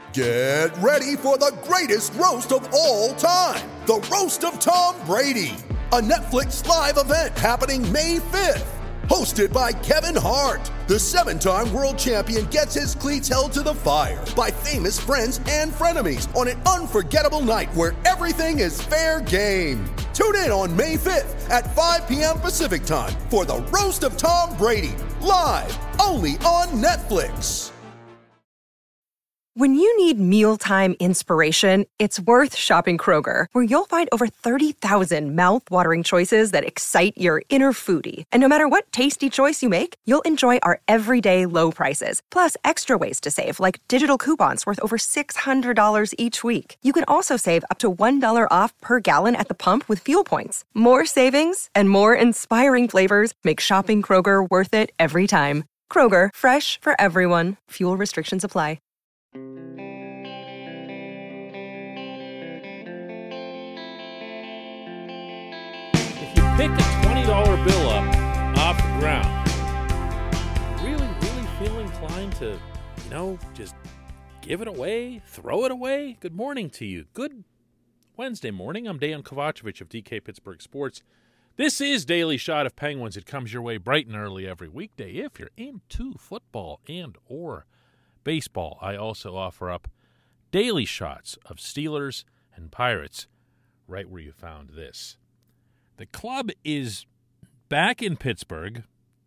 Get ready for the greatest roast of all time, the Roast of Tom Brady, a Netflix live event happening May 5th. Hosted by Kevin Hart, the 7-time world champion gets his cleats held to the fire by famous friends and frenemies on an unforgettable night where everything is fair game. Tune in on May 5th at 5 p.m. Pacific time for the Roast of Tom Brady, live only on Netflix. When you need mealtime inspiration, it's worth shopping Kroger, where you'll find over 30,000 mouth-watering choices that excite your inner foodie. And no matter what tasty choice you make, you'll enjoy our everyday low prices, plus extra ways to save, like digital coupons worth over $600 each week. You can also save up to $1 off per gallon at the pump with fuel points. More savings and more inspiring flavors make shopping Kroger worth it every time. Kroger, fresh for everyone. Fuel restrictions apply. Pick a $20 bill up off the ground. Really feel inclined to, just give it away, throw it away? Good morning to you. Good Wednesday morning. I'm Dejan Kovacevic of DK Pittsburgh Sports. This is Daily Shot of Penguins. It comes your way bright and early every weekday. If you're into football and or baseball, I also offer up daily shots of Steelers and Pirates right where you found this. The club is back in Pittsburgh,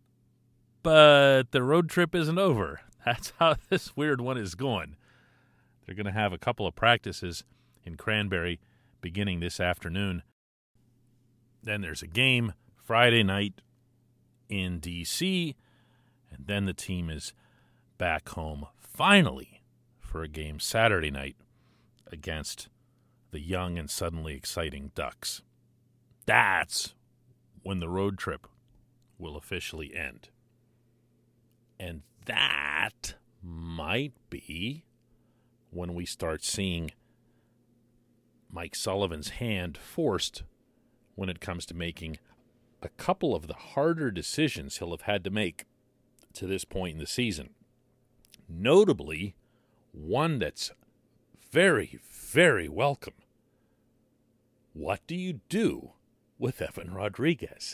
but the road trip isn't over. That's how this weird one is going. They're going to have a couple of practices in Cranberry beginning this afternoon. Then there's a game Friday night in D.C., and then the team is back home finally for a game Saturday night against the young and suddenly exciting Ducks. That's when the road trip will officially end. And that might be when we start seeing Mike Sullivan's hand forced when it comes to making a couple of the harder decisions he'll have had to make to this point in the season. Notably, one that's very, very welcome. What do you do with Evan Rodrigues?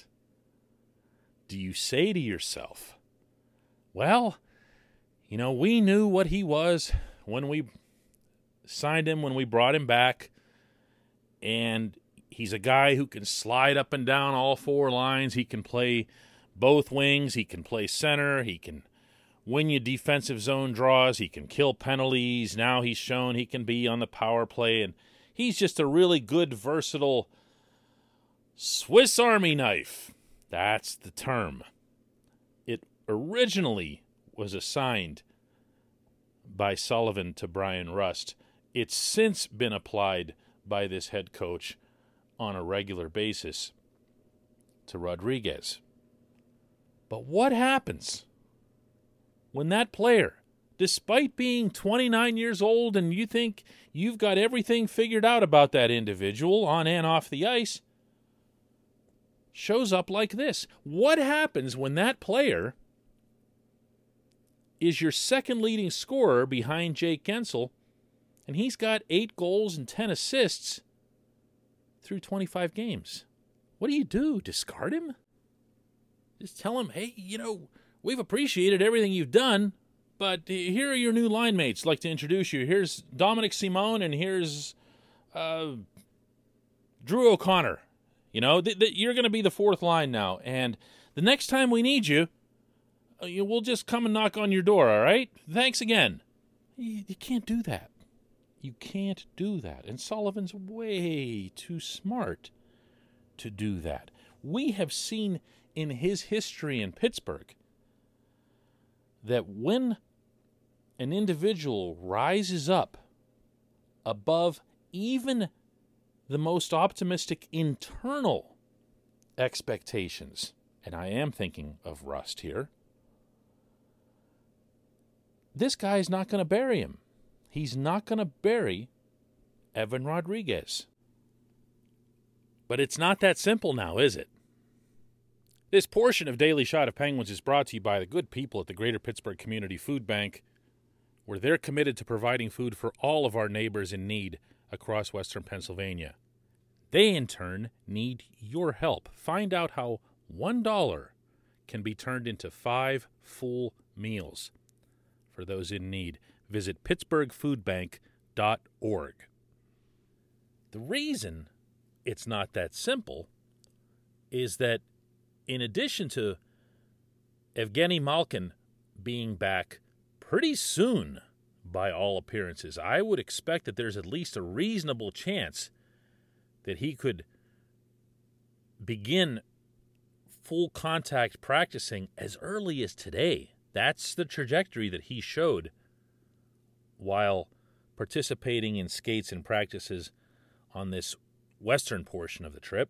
Do you say to yourself, well, we knew what he was when we signed him, when we brought him back, and he's a guy who can slide up and down all four lines. He can play both wings. He can play center. He can win you defensive zone draws. He can kill penalties. Now he's shown he can be on the power play, and he's just a really good, versatile Swiss Army knife. That's the term. It originally was assigned by Sullivan to Brian Rust. It's since been applied by this head coach on a regular basis to Rodrigues. But what happens when that player, despite being 29 years old and you think you've got everything figured out about that individual on and off the ice, shows up like this? What happens when that player is your second leading scorer behind Jake Guentzel, and he's got 8 goals and 10 assists through 25 games? What do? Discard him? Just tell him, hey, we've appreciated everything you've done, but here are your new line mates. I'd like to introduce you. Here's Dominic Simone, and here's Drew O'Connor. You're going to be the fourth line now, and the next time we need you, we'll just come and knock on your door, all right? Thanks again. You can't do that. You can't do that. And Sullivan's way too smart to do that. We have seen in his history in Pittsburgh that when an individual rises up above even the most optimistic internal expectations, and I am thinking of Rust here, this guy's not going to bury him. He's not going to bury Evan Rodrigues. But it's not that simple now, is it? This portion of Daily Shot of Penguins is brought to you by the good people at the Greater Pittsburgh Community Food Bank. where they're committed to providing food for all of our neighbors in need across western Pennsylvania. They, in turn, need your help. Find out how $1 can be turned into 5 full meals for those in need. Visit pittsburghfoodbank.org. The reason it's not that simple is that in addition to Evgeny Malkin being back pretty soon, by all appearances, I would expect that there's at least a reasonable chance that he could begin full contact practicing as early as today. That's the trajectory that he showed while participating in skates and practices on this western portion of the trip.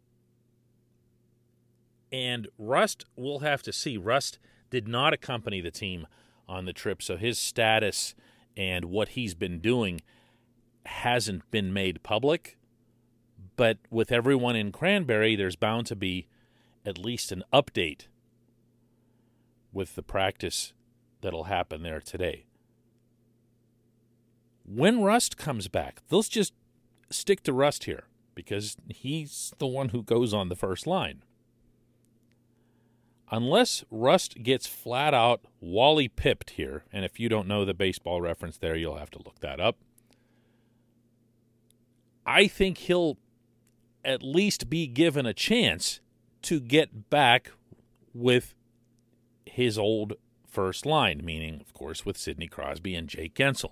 And Rust, we'll have to see. Rust did not accompany the team on the trip, so his status and what he's been doing hasn't been made public. But with everyone in Cranberry, there's bound to be at least an update with the practice that'll happen there today. When Rust comes back, let's just stick to Rust here because he's the one who goes on the first line. Unless Rust gets flat out Wally pipped here, and if you don't know the baseball reference there, you'll have to look that up. I think he'll at least be given a chance to get back with his old first line, meaning, of course, with Sidney Crosby and Jake Gensel.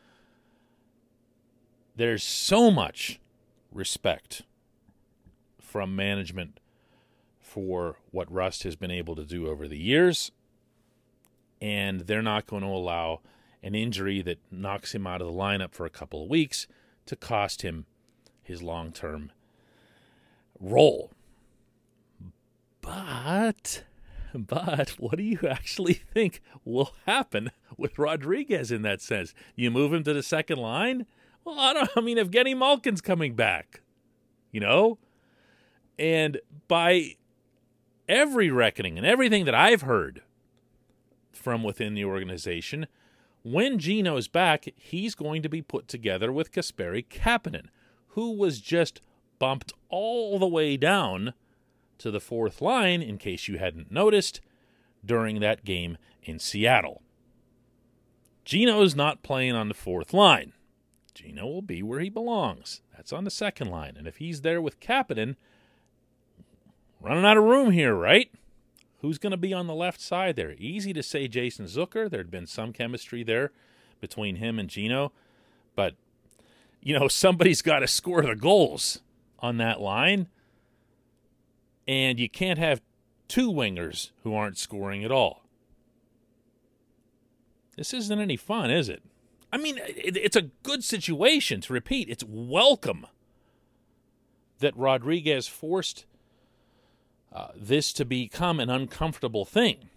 There's so much respect from management for what Rust has been able to do over the years, and they're not going to allow an injury that knocks him out of the lineup for a couple of weeks to cost him his long-term role. But what do you actually think will happen with Rodriguez in that sense? You move him to the second line? Well, Evgeny Malkin's coming back, And by every reckoning and everything that I've heard from within the organization, when Gino's back, he's going to be put together with Kasperi Kapanen, who was just bumped all the way down to the fourth line, in case you hadn't noticed, during that game in Seattle. Gino's not playing on the fourth line. Gino will be where he belongs. That's on the second line. And if he's there with Kapanen, running out of room here, right? Who's going to be on the left side there? Easy to say Jason Zucker. There'd been some chemistry there between him and Gino. But, somebody's got to score the goals on that line. And you can't have two wingers who aren't scoring at all. This isn't any fun, is it? It's a good situation. To repeat, it's welcome that Rodriguez forced this to become an uncomfortable thing.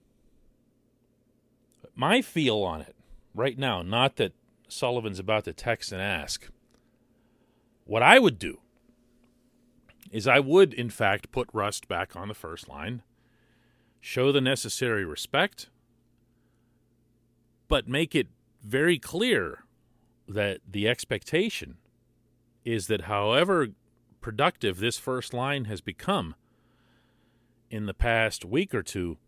But my feel on it right now, not that Sullivan's about to text and ask, what I would do is I would, in fact, put Rust back on the first line, show the necessary respect, but make it very clear that the expectation is that however productive this first line has become in the past week or two,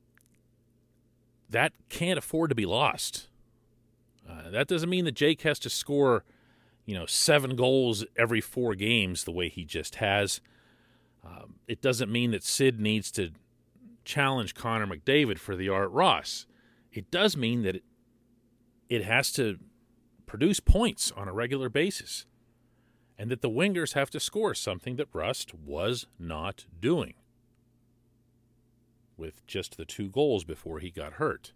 that can't afford to be lost. That doesn't mean that Jake has to score 7 goals every 4 games the way he just has. It doesn't mean that Sid needs to challenge Connor McDavid for the Art Ross. It does mean that it has to produce points on a regular basis, and that the wingers have to score, something that Rust was not doing with just the 2 goals before he got hurt.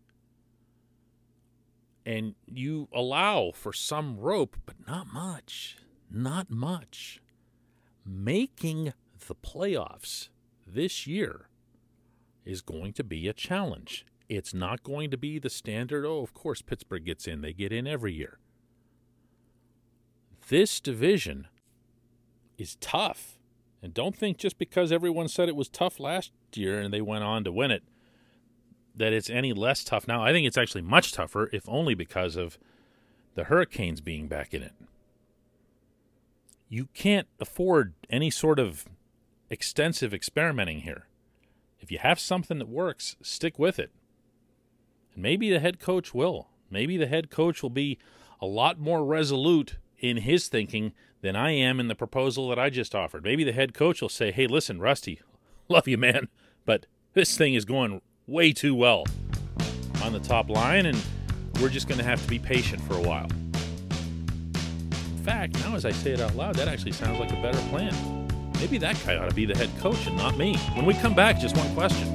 And you allow for some rope, but not much. Not much. Making the playoffs this year is going to be a challenge. It's not going to be the standard, of course Pittsburgh gets in. They get in every year. This division is tough. And don't think just because everyone said it was tough last year and they went on to win it, that it's any less tough now. I think it's actually much tougher, if only because of the Hurricanes being back in it. You can't afford any sort of extensive experimenting here. If you have something that works, stick with it. And maybe the head coach will. Maybe the head coach will be a lot more resolute in his thinking than I am in the proposal that I just offered. Maybe the head coach will say, hey, listen, Rusty, love you, man, but this thing is going way too well on the top line, and we're just going to have to be patient for a while. In fact, now as I say it out loud, that actually sounds like a better plan. Maybe that guy ought to be the head coach and not me. When we come back, just one question.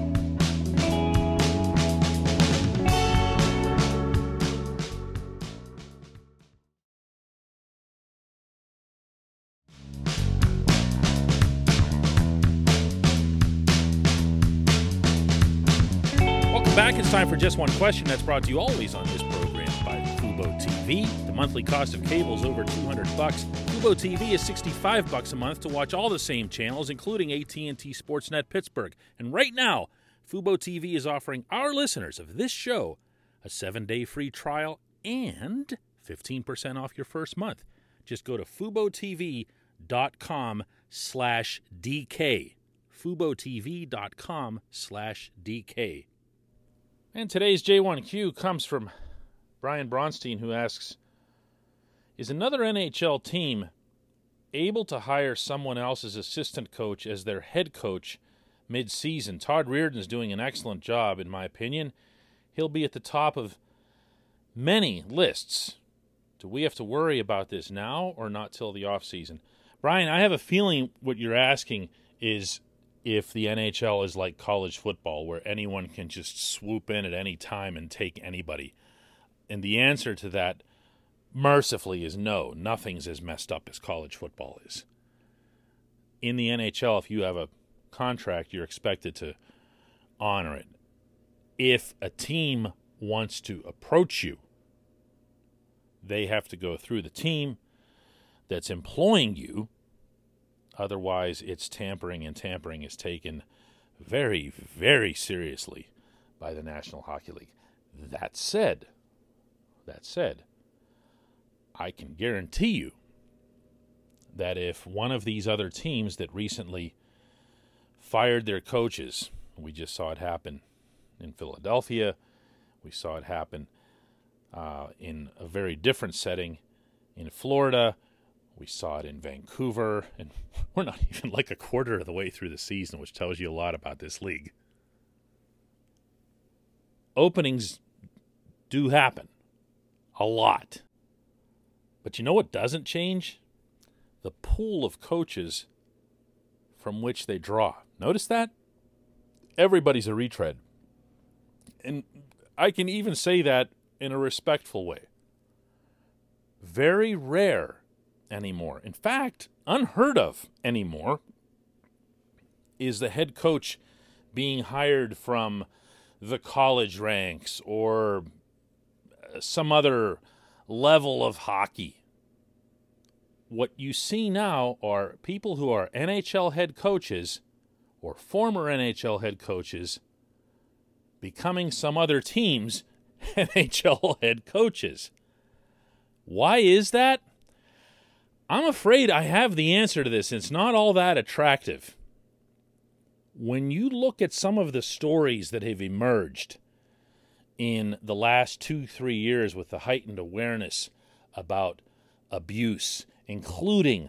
Back, it's time for Just One Question. That's brought to you always on this program by Fubo TV. The monthly cost of cable is over $200. Fubo TV is $65 a month to watch all the same channels, including AT&T Sportsnet Pittsburgh. And right now, Fubo TV is offering our listeners of this show a 7-day free trial and 15% off your first month. Just go to FuboTV.com/DK. FuboTV.com/DK. And today's J1Q comes from Brian Bronstein, who asks, is another NHL team able to hire someone else's assistant coach as their head coach mid-season? Todd Reardon is doing an excellent job, in my opinion. He'll be at the top of many lists. Do we have to worry about this now or not till the offseason? Brian, I have a feeling what you're asking is if the NHL is like college football, where anyone can just swoop in at any time and take anybody. And the answer to that, mercifully, is no. Nothing's as messed up as college football is. In the NHL, if you have a contract, you're expected to honor it. If a team wants to approach you, they have to go through the team that's employing you. Otherwise, it's tampering, and tampering is taken very, very seriously by the National Hockey League. That said, I can guarantee you that if one of these other teams that recently fired their coaches, we just saw it happen in Philadelphia, we saw it happen in a very different setting in Florida, we saw it in Vancouver, and we're not even like a quarter of the way through the season, which tells you a lot about this league. Openings do happen. A lot. But you know what doesn't change? The pool of coaches from which they draw. Notice that? Everybody's a retread. And I can even say that in a respectful way. Very rare anymore. In fact, unheard of anymore is the head coach being hired from the college ranks or some other level of hockey. What you see now are people who are NHL head coaches or former NHL head coaches becoming some other team's NHL head coaches. Why is that? I'm afraid I have the answer to this. It's not all that attractive. When you look at some of the stories that have emerged in the last 2-3 years with the heightened awareness about abuse, including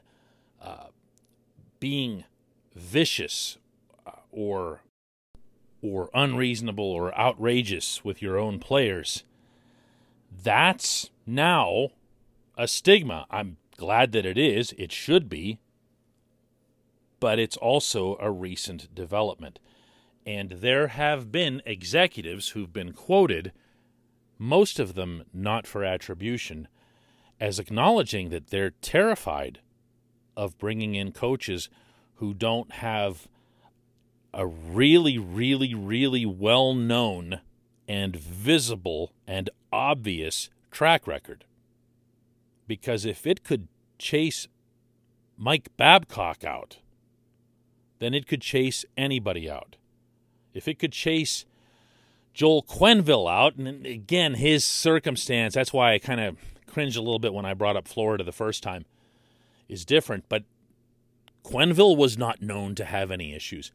being vicious or unreasonable or outrageous with your own players, that's now a stigma. I'm glad that it is. It should be. But it's also a recent development. And there have been executives who've been quoted, most of them not for attribution, as acknowledging that they're terrified of bringing in coaches who don't have a really, really, really well-known and visible and obvious track record. Because if it could chase Mike Babcock out, then it could chase anybody out. If it could chase Joel Quenneville out, and again, his circumstance, that's why I kind of cringed a little bit when I brought up Florida the first time, is different, but Quenneville was not known to have any issues.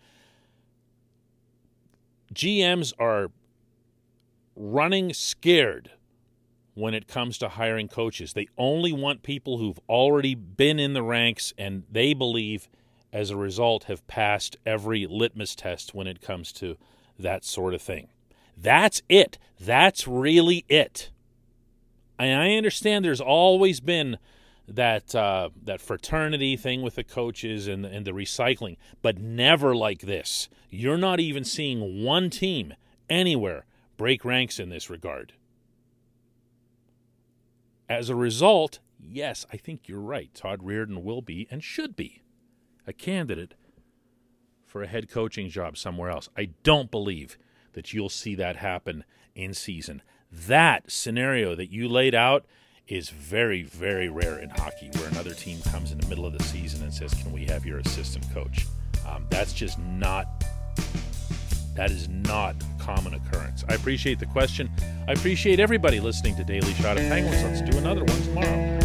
GMs are running scared when it comes to hiring coaches. They only want people who've already been in the ranks and they believe, as a result, have passed every litmus test when it comes to that sort of thing. That's it. That's really it. And I understand there's always been that fraternity thing with the coaches and the recycling, but never like this. You're not even seeing one team anywhere break ranks in this regard. As a result, yes, I think you're right. Todd Reardon will be and should be a candidate for a head coaching job somewhere else. I don't believe that you'll see that happen in season. That scenario that you laid out is very, very rare in hockey, where another team comes in the middle of the season and says, can we have your assistant coach? That is not a common occurrence. I appreciate the question. I appreciate everybody listening to Daily Shot of Penguins. Let's do another one tomorrow.